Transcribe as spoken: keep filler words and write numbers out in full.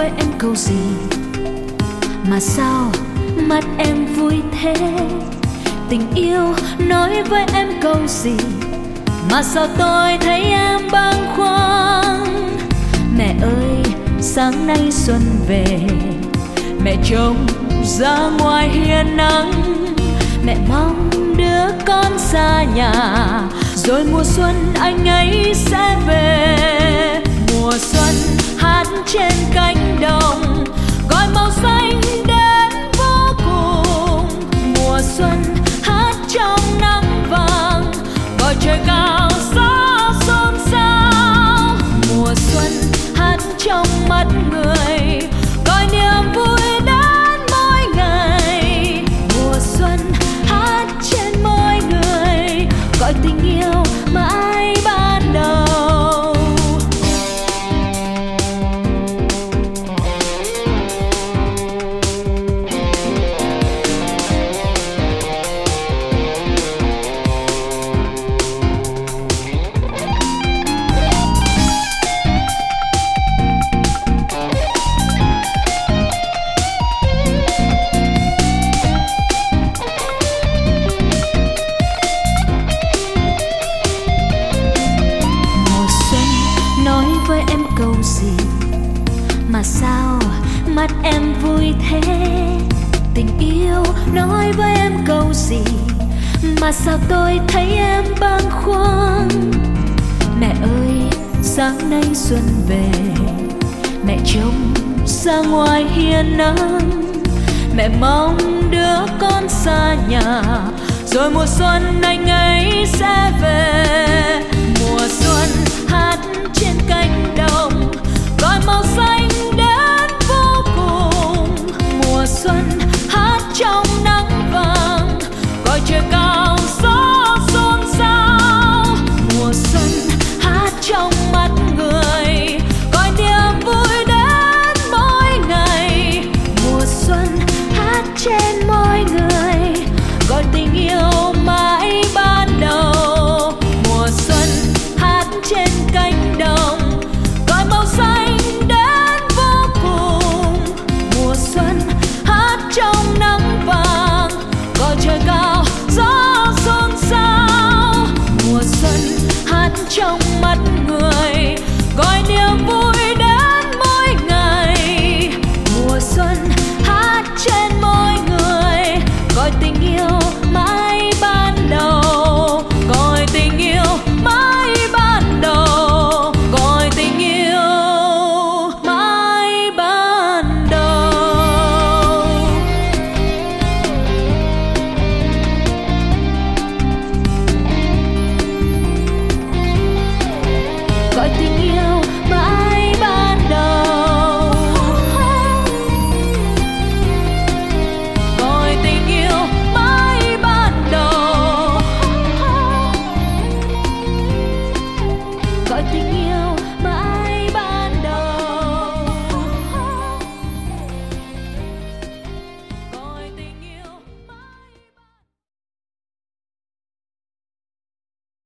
với em câu gì mà sao mắt em vui thế? Tình yêu nói với em câu gì mà sao tôi thấy em bâng khuâng? Mẹ ơi, sáng nay xuân về, mẹ trông ra ngoài hiên nắng, mẹ mong đứa con xa nhà rồi mùa xuân anh ấy sẽ về. Mùa xuân hát trên cánh đồng gọi màu xanh đến vô cùng. Mùa xuân hát trong nắng vàng gọi trời cao gió xôn xao. Mùa xuân hát trong mắt người gọi niềm vui đến mỗi ngày. Mùa xuân hát trên môi người gọi tình yêu mãi ban đầu. Mà sao mắt em vui thế? Tình yêu nói với em câu gì mà sao tôi thấy em bâng khuâng? Mẹ ơi, sáng nay xuân về, mẹ trông ra ngoài hiên nắng, mẹ mong đứa con xa nhà rồi mùa xuân anh ấy sẽ về. Mùa xuân hát trên